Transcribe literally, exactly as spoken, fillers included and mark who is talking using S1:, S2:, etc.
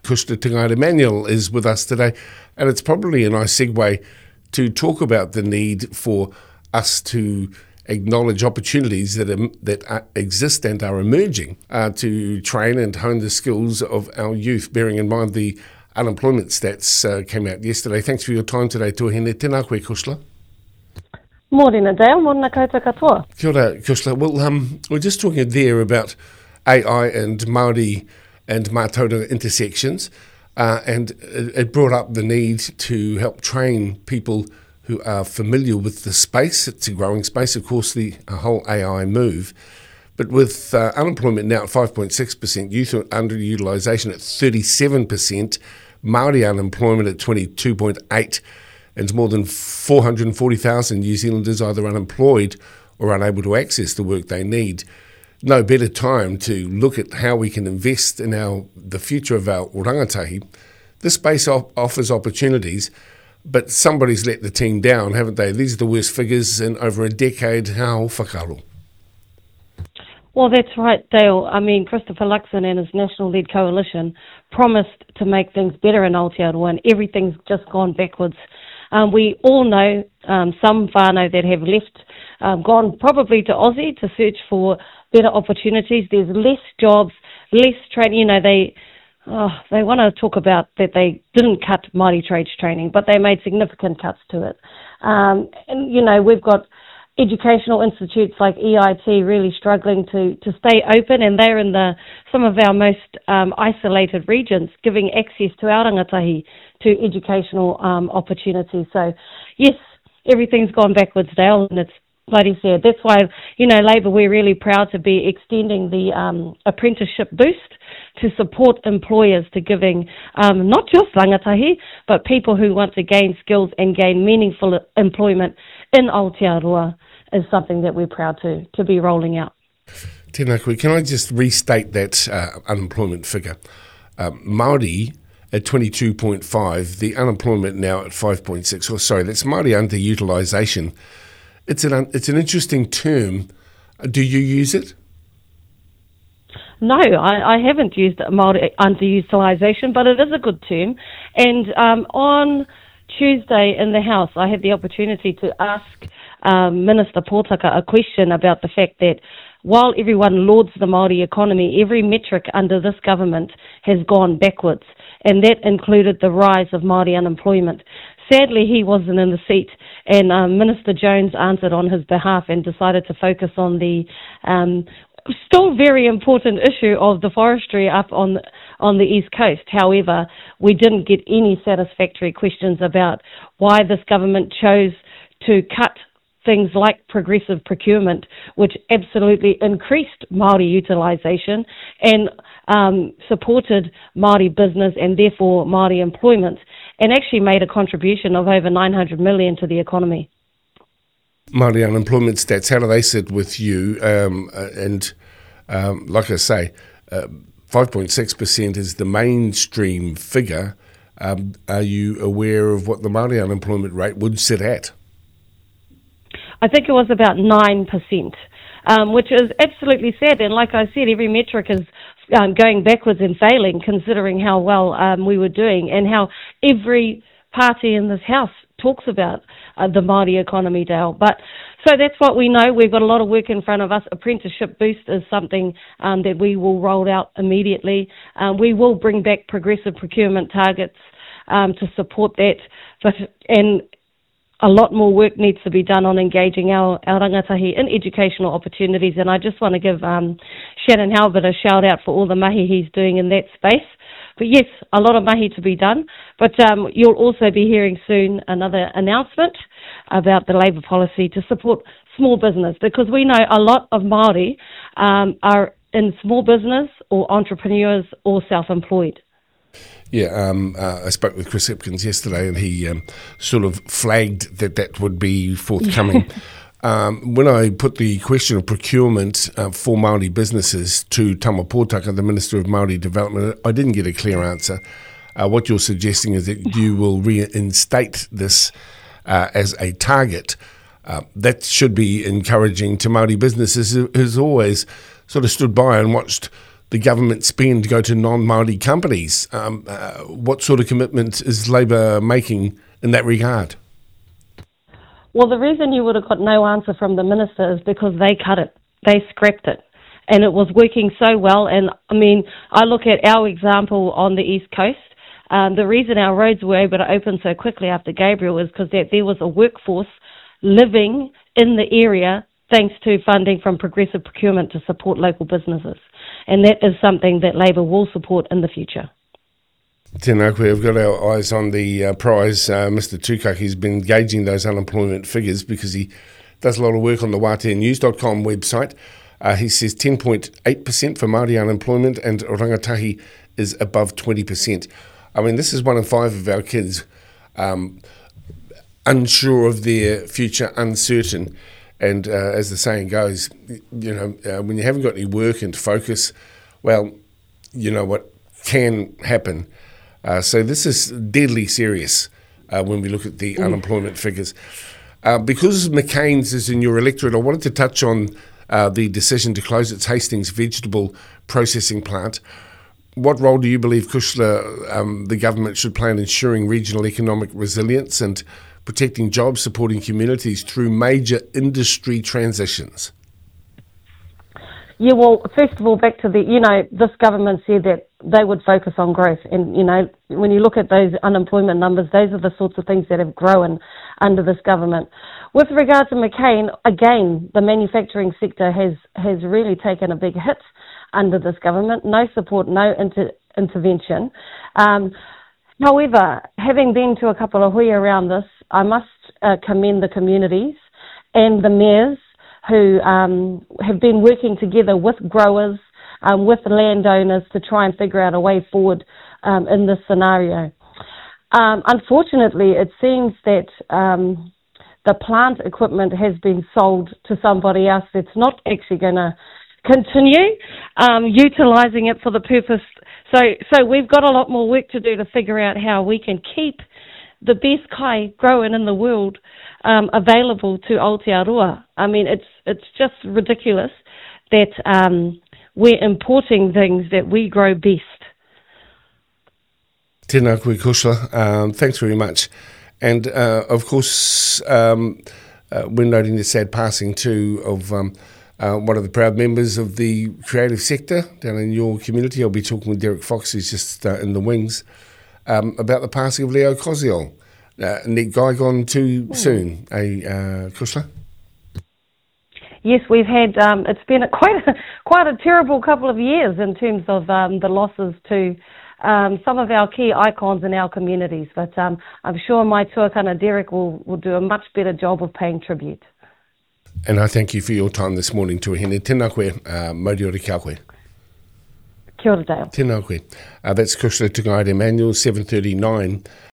S1: Kushla Tangata Manuel is with us today, and it's probably a nice segue to talk about the need for us to acknowledge opportunities that are, that are, exist and are emerging uh, to train and hone the skills of our youth, bearing in mind the unemployment stats uh, came out yesterday. Thanks for your time today, Tuahine. Tēnā koe, Kushla.
S2: Morena Dale, morena koutou katoa.
S1: Kia ora, Kushla. Well, um, we're just talking there about A I and Māori and Mātauranga intersections, uh, and it, it brought up the need to help train people who are familiar with the space. It's a growing space, of course, the uh, whole A I move. But with uh, unemployment now at five point six percent, youth underutilisation at thirty-seven percent, Māori unemployment at twenty-two point eight percent, and more than four hundred forty thousand New Zealanders either unemployed or unable to access the work they need. No better time to look at how we can invest in our the future of our rangatahi. This space op- offers opportunities, but somebody's let the team down, haven't they? These are the worst figures in over a decade. How whakaro?
S2: Well, that's right, Dale. I mean, Christopher Luxon and his national-led coalition promised to make things better in Aotearoa, and everything's just gone backwards. Um, we all know um, some whānau that have left, um, gone probably to Aussie to search for better opportunities. There's less jobs, less training. You know, they... Oh, they want to talk about that they didn't cut Māori trades training, but they made significant cuts to it. Um, and, you know, we've got educational institutes like E I T really struggling to, to stay open, and they're in the some of our most um, isolated regions, giving access to our rangatahi to educational um, opportunities. So, yes, everything's gone backwards, Dale, and it's bloody sad. That's why, you know, Labour, we're really proud to be extending the um, apprenticeship boost to support employers to giving um, not just rangatahi, but people who want to gain skills and gain meaningful employment in Aotearoa is something that we're proud to, to be rolling out.
S1: Tēnā koe, can I just restate that uh, unemployment figure? Um, Māori at twenty-two point five, the unemployment now at five point six, or sorry, that's Māori underutilisation. It's an it's an interesting term. Do you use it?
S2: No, I, I haven't used Māori underutilisation, but it is a good term. And um, on Tuesday in the House, I had the opportunity to ask um, Minister Pōtaka a question about the fact that while everyone lauds the Māori economy, every metric under this government has gone backwards, and that included the rise of Māori unemployment. Sadly, he wasn't in the seat, and um, Minister Jones answered on his behalf and decided to focus on the um, still very important issue of the forestry up on on the East Coast. However, we didn't get any satisfactory questions about why this government chose to cut things like progressive procurement, which absolutely increased Māori utilisation and um, supported Māori business and therefore Māori employment, and actually made a contribution of over nine hundred million dollars to the economy.
S1: Māori unemployment stats, how do they sit with you? Um, uh, and um, like I say, uh, five point six percent is the mainstream figure. Um, are you aware of what the Māori unemployment rate would sit at?
S2: I think it was about nine percent, um, which is absolutely sad. And like I said, every metric is um, going backwards and failing, considering how well um, we were doing and how every party in this House talks about uh, the Māori economy, Dale. But so that's what we know. We've got a lot of work in front of us. Apprenticeship Boost is something um, that we will roll out immediately. Um, we will bring back progressive procurement targets um, to support that. But and a lot more work needs to be done on engaging our, our rangatahi in educational opportunities. And I just want to give um, Shannon Halbert a shout out for all the mahi he's doing in that space. But yes, a lot of mahi to be done. But um, you'll also be hearing soon another announcement about the Labour policy to support small business, because we know a lot of Māori um, are in small business or entrepreneurs or self-employed.
S1: Yeah, um, uh, I spoke with Chris Hipkins yesterday, and he um, sort of flagged that that would be forthcoming. um, when I put the question of procurement uh, for Māori businesses to Tama Pōtaka, the Minister of Māori Development, I didn't get a clear answer. Uh, what you're suggesting is that you will reinstate this uh, as a target. Uh, that should be encouraging to Māori businesses who, who's always sort of stood by and watched the government spend go to non-Māori companies. Um, uh, what sort of commitment is Labour making in that regard?
S2: Well, the reason you would have got no answer from the minister is because they cut it. They scrapped it. And it was working so well. And, I mean, I look at our example on the East Coast. Um, the reason our roads were able to open so quickly after Gabriel is because there, there was a workforce living in the area thanks to funding from progressive procurement to support local businesses. And that is something that Labour will support in the future.
S1: Tēnā koe, we've got our eyes on the uh, prize. Uh, Mister Tukaki's been gauging those unemployment figures because he does a lot of work on the Wātea News dot com website. Uh, he says ten point eight percent for Māori unemployment and rangatahi is above twenty percent. I mean, this is one in five of our kids um, unsure of their future, uncertain. And uh, as the saying goes, you know, uh, when you haven't got any work and focus, well, you know what can happen. Uh, so this is deadly serious uh, when we look at the mm. unemployment figures. Uh, because McCain's is in your electorate, I wanted to touch on uh, the decision to close its Hastings vegetable processing plant. What role do you believe, Kushla, um, the government should play in ensuring regional economic resilience and protecting jobs, supporting communities through major industry transitions?
S2: Yeah, well, first of all, back to the, you know, this government said that they would focus on growth. And, you know, when you look at those unemployment numbers, those are the sorts of things that have grown under this government. With regard to McCain, again, the manufacturing sector has, has really taken a big hit under this government. No support, no inter- intervention. Um, however, having been to a couple of hui around this, I must uh, commend the communities and the mayors who um, have been working together with growers, um, with landowners to try and figure out a way forward um, in this scenario. Um, unfortunately, it seems that um, the plant equipment has been sold to somebody else that's not actually going to continue um, utilising it for the purpose. So, so we've got a lot more work to do to figure out how we can keep the best kai growing in the world um, available to Aotearoa. I mean, it's it's just ridiculous that um, we're importing things that we grow best.
S1: Tēnā koe, Kushla. Um, thanks very much. And, uh, of course, um, uh, we're noting the sad passing, too, of um, uh, one of the proud members of the creative sector down in your community. I'll be talking with Derek Fox, who's just uh, in the wings, um, about the passing of Leo Koziol. Uh, Nick Guy gone too mm. soon, eh, uh, Kushla?
S2: Yes, we've had, um, it's been a, quite, a, quite a terrible couple of years in terms of um, the losses to um, some of our key icons in our communities. But um, I'm sure my tuakana Derek will, will do a much better job of paying tribute.
S1: And I thank you for your time this morning, tuahine. Tēnā koe, uh, Moriori kia koe.
S2: Kia ora, Dale.
S1: Tēnā koe. Uh, that's Kushla Tugaire Emmanuel, seven thirty-nine.